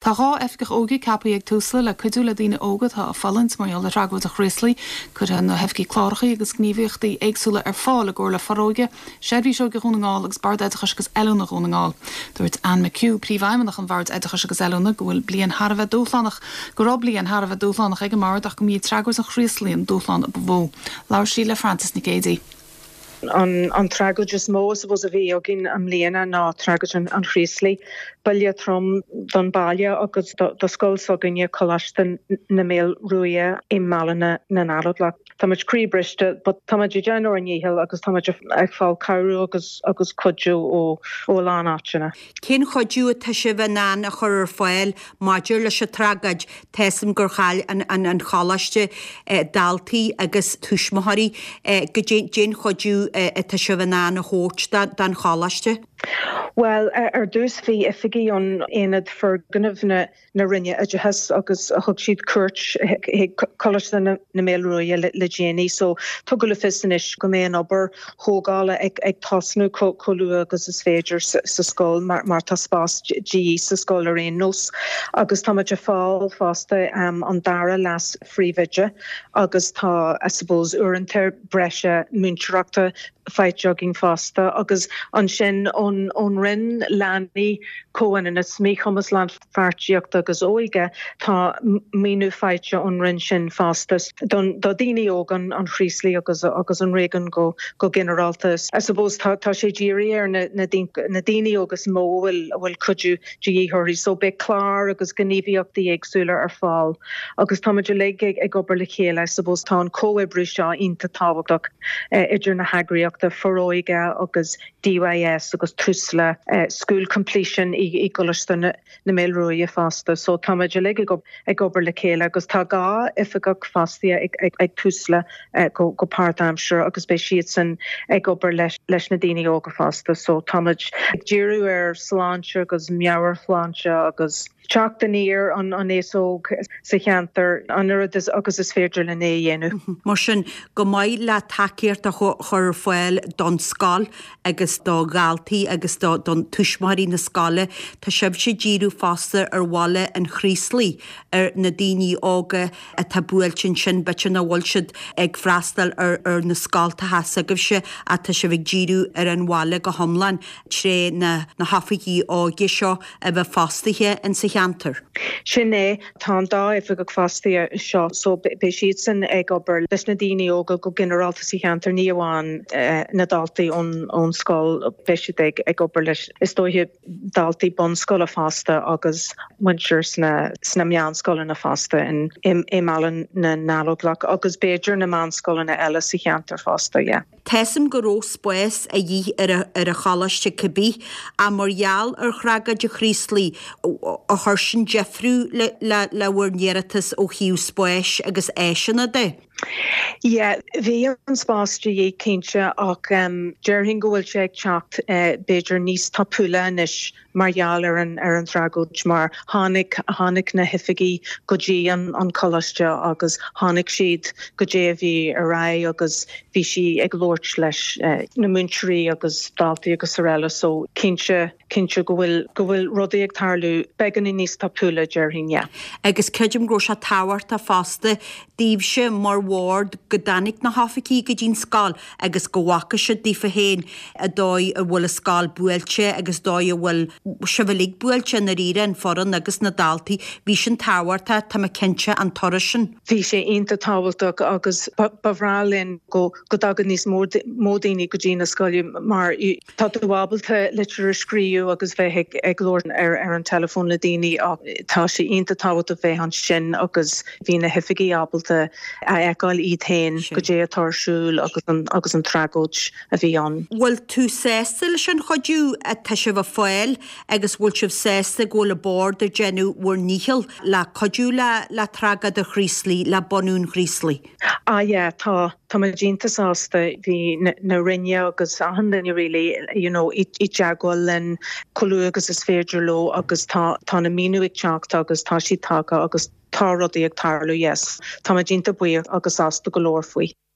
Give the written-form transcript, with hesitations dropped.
Tá efgach ógi capi ag túsla le cudúla dína ógad a fallint mar le ragfu a chríslí chud an hefci chláirchaí agus gníomhiochtaí éagsúla fáil a gcóir le faróige, sébhí seo go chunaáil agus bard éidechas agus eilúna chunaáil. Dúirt Anne McHugh príomhaimeach an bhard éidechas agus eilúna go bhfuil blion Harbheith dúlánach go rob blion Harbheith dúlánach ag mar ach go míad tragúir a chríslí an dúlán a bhó. Lair sí le Francis Nicédi. An tragul just mós was a bhí agin am léana ná tragul an chríslí bailile trom don bailile agus do scoil soginne cholastan na méil ruúia I malana na národla. Táid críbriste, but táid déanú an níhil agus táid ag fáil cairú agus codú ó lánáitina. Cén chodú tá si bh ná a chur fáil maidir leis se tragaid tesim gur chail an chalaiste daltaí agus tuismathirí go dén chodú tá si bh ná a hót dan chalaiste? Well, dús bhí ifigí an éad for gannamh na rinne a dehas agus a thug siad cuirt choiste na méilrúia le déanaí, so tugad le fisanis go mé an obair thógála ag tasnú choú agus is féidir sa scóil mar tá spás GE sa scóil ar éon nós, agus táid fáil fásta an dara las phríomhaide agus tá I suppose uaireantar breise múnteachta fight jogging fásta agus an sin ón rinn leanaí cóan in is mí chumas land fartíocht agus óige tá míú feite an rinn sin fástas do daoine ógan an chríslí agus an régan go generaltas. I suppose tá sé ddíirí ar na daoine agus mó bhfuil cudú díothirí so be clár agus gníomhíochtaí éagsúla ar fáil agus táidir le ag obair le chéile I suppose tá an cóibrú seo ionta táhachtach idir na hagraíochta foróige agus DYS agus trúsla school completion I golastan na méilrúia fásta, so táidir le ag obair le chéile agus tá gá ifigach fástia ag trúsla go part-Hampshire agus bei siad san ag obair leis na daoine óga fásta, so táid ag díú ar sláinte agus meabhar fláinte agus teach den ír an éasóg sa cheantar anad agus is féidir le é dhéanú. Mar sin go maiid le takeíart a chur fáil don scáil agus do galtaí agus don tuismarí na scáile tá sib sé díú fásta ar bháile an chríslí ar na daoine ága a tá buail sin bete na bhil siad ag freastal ar na scáilta heasa agah se a tá se bh díú ar an bháile go thomlan tré na hafaí ága seo a bheith fástathe in sa cheantar. Sin é tá dá if go fástaí seo so be siad san ag obair leis na daoine óga go generalta sa cheantar ní amháin na daltaí ón scáil be siad ag obair leis is dóithe daltaí bon scáil a fásta agus muintir sna meán scáil na fásta in malan na nálóglach agus béidir na meán scáil na eile sa cheantar fásta, yeah. Tesim go ró spáis a dhí ar a chalaiste cabbí a margheall ar chraga de chríslí a thuirsin Jeffrú le bhfuir néaratas ó chiú spáis agus éisina de. Yeah, bhí an spáiste dhé cinnte ach dearhin go bhfuil sé ag teacht beidir níos tapúla inis margheall ar an tragóid mar tháinig na hifigií go dtí an cholaiste agus tháinig siad go dtí a bhí a rá agus bhí si ag lóirt leis na múntirí agus daltaí agus ar eile so cinnte go bhfuil rudaí ag tarlú began i níos tapúla dearhin, yeah. Agus ceidim gro se táhairt a fásta díobh se mar ward go danig na hafaí go dín scáil agus go bhacha se dífa héin a dóid a bhfuil a scáil buailte agus dóid a bhfuil se bhfuil buailte na ríre an foran agus na daltaí bhí sin táhairta tá cinnte an toirisin. Bhí sé ionta táhailteach agus bahrálinn go dagan níos módaoine go dtí na scáile mar tá bhábalta litir scríú agus bheith ag glóir ar an telefón le daoine tá sé ionta táhailta bheith an sin agus bhí na hifigií ábalta a eáil iad tain go dé atarsúil agus an tragóid a bhí an. Bhfuil tú sésta leis an chodú a tá se bh fáil agus bhfuil sibh sésta go le bord a genú bhfuir níhil le chodú le tragad a chríslí le bonún chríslí. Tá me dínta sásta bhí na rinne agus ahandan rilí i deagháil len choú agus is féidir lo agus tá na míú ag teacht agus tá si taka agus tá rudaí ag tarlú, yes. Tá me dínta buíoch agus ásta go leor faoi.